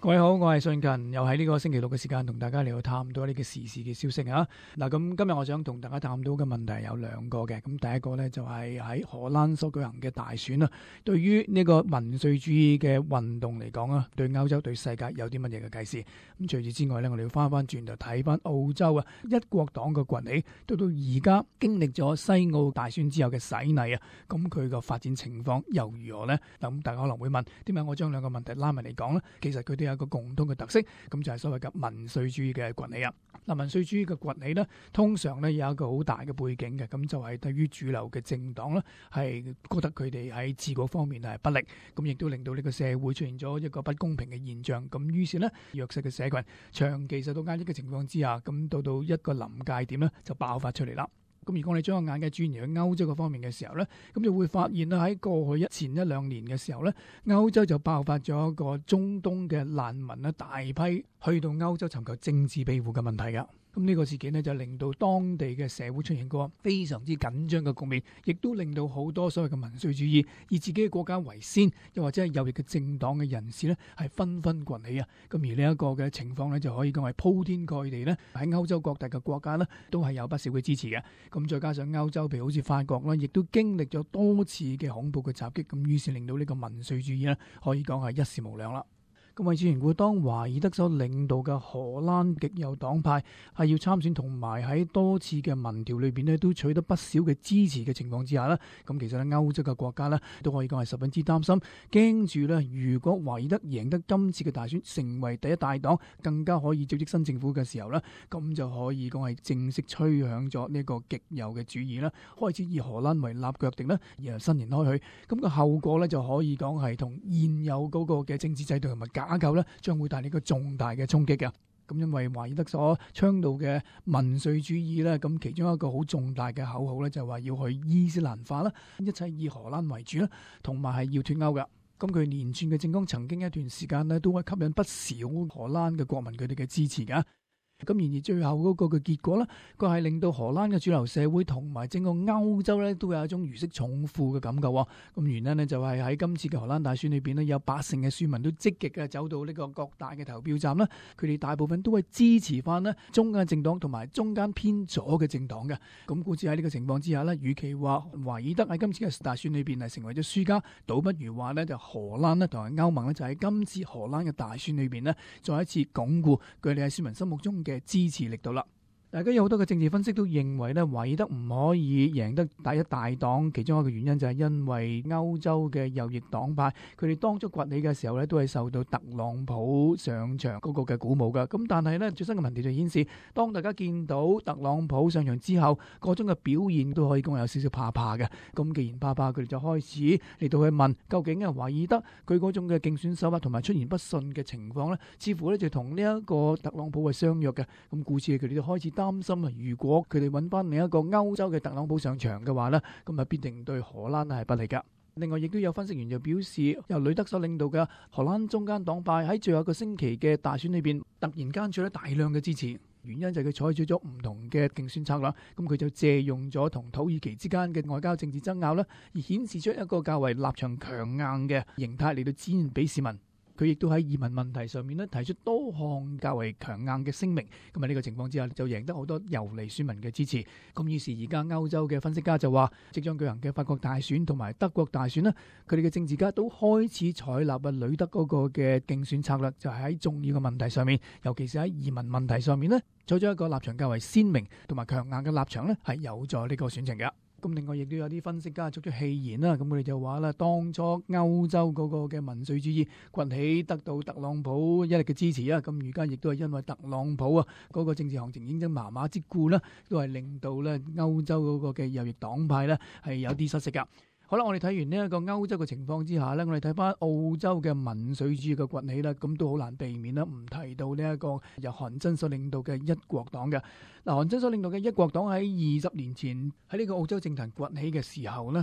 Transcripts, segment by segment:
各位好，我係信勤，又喺呢個星期六嘅時間同大家嚟到探討呢個時事嘅消息啊。嗱，咁今日我想同大家探討嘅問題有兩個嘅。咁第一個呢，就係喺荷蘭所舉行嘅大選啊。對於呢個民粹主義嘅運動嚟講啊，對歐洲對世界有啲乜嘢嘅啟示？咁除此之外呢，我哋要翻轉頭睇翻澳洲啊，一國黨嘅崛起，到而家經歷咗西澳大選之後嘅洗禮啊，咁佢個發展情況又如何呢？咁大家可能會問，點解我將兩個問題拉埋嚟講呢？其實佢哋有一個共通嘅特色，咁就係所謂嘅民粹主義嘅崛起啊。嗱，民粹主義嘅崛起呢，通常呢有一個好大嘅背景嘅，咁就係對於主流嘅政黨呢，係覺得佢哋喺治國方面係不力，咁亦都令到呢個社會出現咗一個不公平嘅現象。咁於是呢，弱勢嘅社群長期受到壓抑嘅情況之下，咁到一個臨界點呢，就爆發出嚟啦。咁如果你將個眼界轉移去歐洲嘅方面嘅時候呢，咁就會發現喺過去前一兩年嘅時候呢，歐洲就爆發咗一個中東嘅難民大批去到歐洲尋求政治庇護嘅問題㗎。咁呢個事件呢，就令到當地嘅社會出現過非常之緊張嘅局面，亦都令到好多所謂嘅民粹主義以自己嘅國家為先，又或者係右翼嘅政黨嘅人士呢，係紛紛崛起啊！咁而呢一個嘅情況呢，就可以講係鋪天蓋地呢，喺歐洲各地嘅國家呢，都係有不少嘅支持嘅。咁再加上歐洲譬如好似法國啦，亦都經歷咗多次嘅恐怖嘅襲擊，咁於是令到呢個民粹主義呢，可以講係一時無兩啦。咁為此緣故，當華爾德所領導嘅荷蘭極右黨派係要參選，同埋喺多次嘅民調裏邊呢都取得不少嘅支持嘅情況之下呢，咁其實咧歐洲嘅國家呢都可以講係十分之擔心，驚住呢如果華爾德贏得今次嘅大選，成為第一大黨，更加可以組織新政府嘅時候呢，咁就可以講係正式吹響咗呢個極右嘅主義啦，開始以荷蘭為立腳點呢，而伸延開去，咁個後果呢，就可以講係同現有嗰個嘅政治制度同埋架構咧，將會帶嚟一個重大嘅衝擊嘅。咁因為華爾德所倡導嘅民粹主義咧，咁其中一個好重大嘅口號咧，就係話要去伊斯蘭化啦，一切以荷蘭為主啦，同埋係要脫歐嘅。咁佢連串嘅政綱曾經一段時間咧，都會吸引不少荷蘭嘅國民佢哋嘅支持嘅。咁然而最後嗰個嘅結果呢，佢係令到荷蘭嘅主流社會同埋整個歐洲呢，都有一種如釋重負嘅感覺。咁原因呢，就係喺今次嘅荷蘭大選裏邊呢，有80%嘅選民都積極嘅走到呢個各大嘅投票站啦。佢哋大部分都係支持翻呢中間政黨同埋中間偏左嘅政黨嘅。咁故此喺呢個情況之下呢，與其話華爾德喺今次嘅大選裏邊係成為咗輸家，倒不如話呢就荷蘭呢同埋歐盟呢，就喺今次荷蘭嘅大選裏邊呢，再一次鞏固佢哋喺選民心目中嘅支持力度啦。大家有好多嘅政治分析都認為咧，華爾德唔可以贏得第一大黨，其中一個原因就係因為歐洲嘅右翼黨派，佢哋當初崛起嘅時候咧，都係受到特朗普上場嗰個嘅鼓舞噶。咁但係咧，最新嘅民調就顯示，當大家見到特朗普上場之後，各種嘅表現都可以講有少少怕怕嘅。咁既然怕怕，佢哋就開始嚟到去問，究竟華爾德佢嗰種嘅競選手法同埋出言不遜嘅情況咧，似乎咧就同呢一個特朗普係相約嘅。咁故此佢哋就開始擔心啊，如果佢哋揾翻另一個歐洲嘅特朗普上場嘅話呢，咁啊必定對荷蘭係不利噶。另外亦都有分析員就表示，由呂德所領導嘅荷蘭中間黨派喺最後一個星期嘅大選裏邊，突然間取得大量嘅支持，原因就係佢採取咗唔同嘅競選策略。咁佢就借用咗同土耳其之間嘅外交政治爭拗啦，而顯示出一個較為立場強硬嘅形態嚟到展現俾市民。佢亦都喺移民問題上面咧提出多項較為強硬嘅聲明，咁喺呢個情況之下就贏得好多遊離選民嘅支持。咁於是而家歐洲嘅分析家就話，即將舉行嘅法國大選同埋德國大選呢，佢哋嘅政治家都開始採納呂德嗰個嘅競選策略，就係喺重要嘅問題上面，尤其是喺移民問題上面呢，採取一個立場較為鮮明同埋強硬嘅立場呢，係有助呢個選情嘅。咁另外亦都有啲分析家作出戲言啦，咁佢哋就話啦，當初歐洲嗰個嘅民粹主義崛起得到特朗普一力嘅支持啊，咁而家亦都係因為特朗普啊嗰個政治行情認真麻麻之故啦，都係令到咧歐洲嗰個嘅右翼黨派咧係有啲失色噶。好啦，我哋睇完呢一個歐洲嘅情況之下呢，我哋睇翻澳洲嘅民粹主義嘅崛起啦，咁都好難避免啦，唔提到呢一個由韓真所領導嘅一國黨嘅。嗱，韓真所領導嘅一國黨喺20年前喺呢個澳洲政壇崛起嘅時候呢，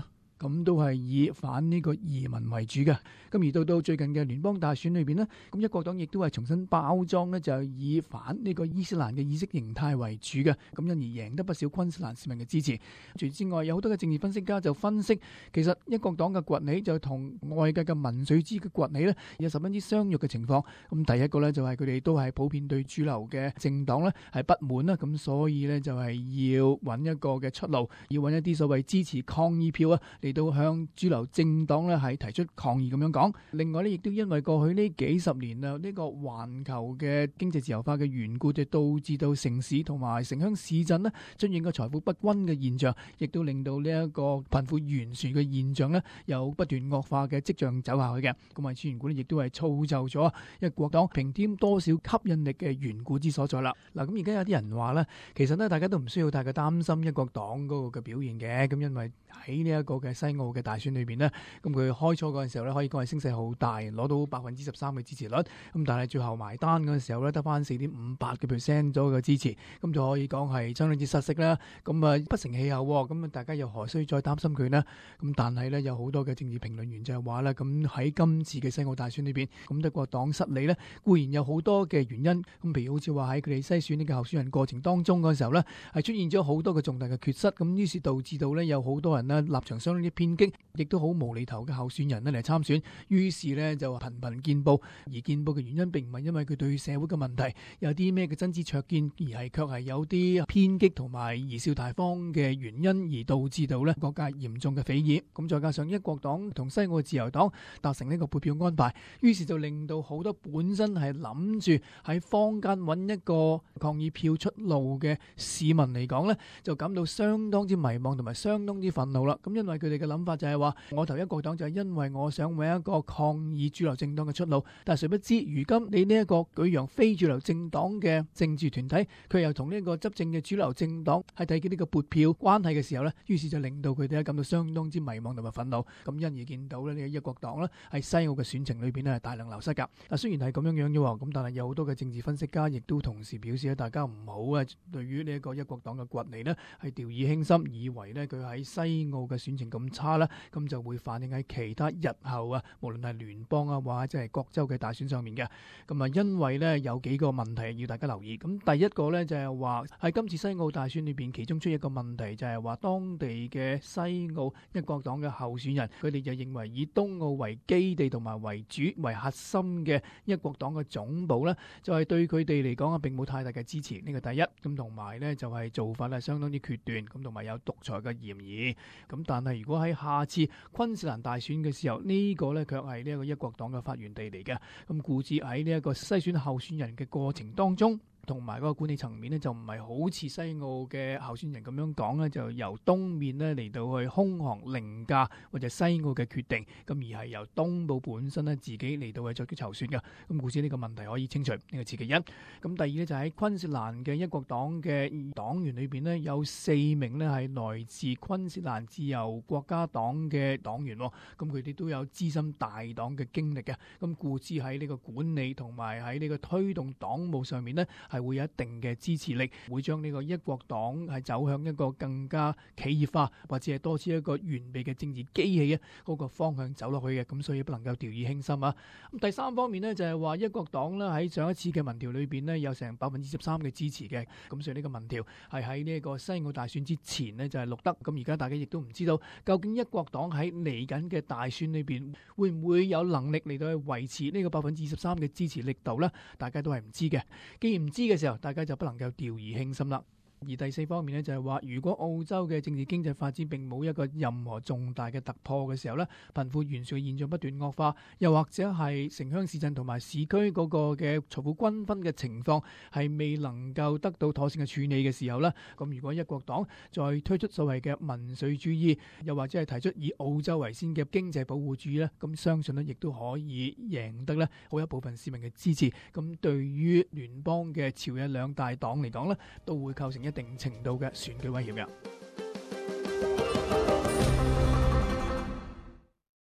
咁都係以反呢個移民為主嘅。咁而到最近嘅聯邦大選裏邊呢，咁一國黨亦都係重新包裝呢，就係以反呢個伊斯蘭嘅意識形態為主嘅。咁因而贏得不少昆士蘭市民嘅支持。除此之外，有好多嘅政治分析家就分析，其實一國黨嘅崛起就同外界嘅民粹主義嘅崛起呢有十分之相若嘅情況。咁第一個呢，就係佢哋都係普遍對主流嘅政黨呢係不滿啦，咁所以呢，就係要揾一個嘅出路，要揾一啲所謂支持抗議票啊嚟到向主流政黨呢係提出抗議咁樣講。另外呢，亦都因為過去呢幾十年啊呢個環球嘅經濟自由化嘅緣故，就導致到城市同埋城鄉市鎮呢出現個財富不均嘅現象，亦都令到呢一個貧富懸殊嘅現象呢有不斷惡化嘅跡象走下去嘅。咁啊，此緣故呢亦都係造就咗一國黨平添多少吸引力嘅緣故之所在啦。嗱，咁而家有啲人話呢，其實呢大家都唔需要太過擔心一國黨嗰個嘅表現嘅。咁因為喺呢一個嘅西澳嘅大選裏邊呢，咁佢開初嗰陣時候呢，可以講係聲勢好大，攞到13%嘅支持率。咁但係最後埋單嗰陣時候呢，得翻4.58% 左右嘅支持，咁就可以講係相當之失色啦。咁啊不成氣候，咁啊大家又何須再擔心佢呢？咁但係呢，有好多嘅政治評論員就係話呢，咁喺今次嘅西澳大選裏邊，咁一國黨失利呢，固然有好多嘅原因。咁譬如好似話喺佢哋篩選呢個候選人過程當中嗰陣時候呢，係出現咗好多嘅重大嘅缺失，咁於是導致到呢，有好多人呢立場相當之偏激，亦都好無厘頭嘅候選人呢嚟參選，於是呢，就頻頻見報。而見報嘅原因並唔係因為佢對社會嘅問題有啲咩嘅真知灼見，而係卻係有啲偏激同埋貽笑大方嘅原因，而導致到呢各界嚴重嘅非議。咁再加上一國黨同西澳嘅自由黨達成呢個配票安排，於是就令到好多本身係諗住喺坊間揾一個抗議票出路嘅市民嚟講呢，就感到相當之迷茫同埋相當之憤怒啦。咁因為佢哋嘅諗法就係話，我投一國黨就係因為我想揾一個抗議主流政黨嘅出路，但係誰不知如今你呢一個舉揚非主流政黨嘅政治團體，佢又同呢個執政嘅主流政黨係睇見呢個撥票關係嘅時候呢，於是就令到佢哋感到相當之迷茫同埋憤怒。咁因而見到呢個一國黨呢喺西澳嘅選情裏邊呢係大量流失噶。嗱，雖然係咁樣樣啫，咁但係有好多嘅政治分析家亦都同時表示咧，大家唔好啊對於呢一個一國黨嘅崛起呢係掉以輕心，以為呢佢喺西澳嘅選情咁差啦，咁就會反映喺其他日後啊，無論係聯邦啊或者係各州嘅大選上面嘅。咁啊，因為呢有幾個問題要大家留意。咁第一個呢就係話喺今次西澳大選裏邊，其中出一個問題就係話當地嘅西澳一國黨嘅候選人，佢哋就認為以東澳為基地同埋為主為核心嘅一國黨嘅總部呢，就係對佢哋嚟講啊並冇太大嘅支持。呢個第一。咁同埋呢就係做法係相當之決斷，咁同埋有獨裁嘅嫌疑。咁但係如果喺下次昆士蘭大選嘅時候，呢個呢卻係呢一個一國黨嘅發源地嚟嘅。咁故此喺呢一個篩選候選人嘅過程當中，同埋嗰個管理層面呢，就唔係好似西澳嘅候選人咁樣講呢，就由東面呢嚟到去空降凌駕或者西澳嘅決定，咁而係由東部本身呢自己嚟到去作出籌算嘅。咁故此呢個問題可以清除，呢個次其一。咁第二呢，就喺昆士蘭嘅一國黨嘅黨員裏邊呢，有4名呢係來自昆士蘭自由國家黨嘅黨員，咁佢哋都有資深大黨嘅經歷嘅。咁故此喺呢個管理同埋喺呢個推動黨務上面呢，係會有一定嘅支持力，會將呢個一國黨係走向一個更加企業化或者係多似一個完備嘅政治機器嗰個方向走落去嘅。咁所以不能夠掉以輕心啊。咁第三方面呢，就係話一國黨呢喺上一次嘅民調裏邊呢，有成13%嘅支持嘅。咁所以呢個民調係喺呢一個西澳大選之前呢，就係錄得。咁而家大家亦都唔知道究竟一國黨喺嚟緊嘅大選裏邊會唔會有能力嚟到去維持呢個23%嘅支持力度呢？大家都係唔知嘅。既然唔知嘅時候，大家就不能夠掉以輕心啦。而第四方面呢，就係話，如果澳洲嘅政治經濟發展並冇一個任何重大嘅突破嘅時候呢，貧富懸殊嘅現象不斷惡化，又或者係城鄉市鎮同埋市區嗰個嘅財富均分嘅情況係未能夠得到妥善嘅處理嘅時候呢，咁如果一國黨再推出所謂嘅民粹主義，又或者係提出以澳洲為先嘅經濟保護主義呢，咁相信呢亦都可以贏得呢好一部分市民嘅支持。咁對於聯邦嘅朝野兩大黨嚟講呢，都會構成一定程度嘅選舉威脅嘅。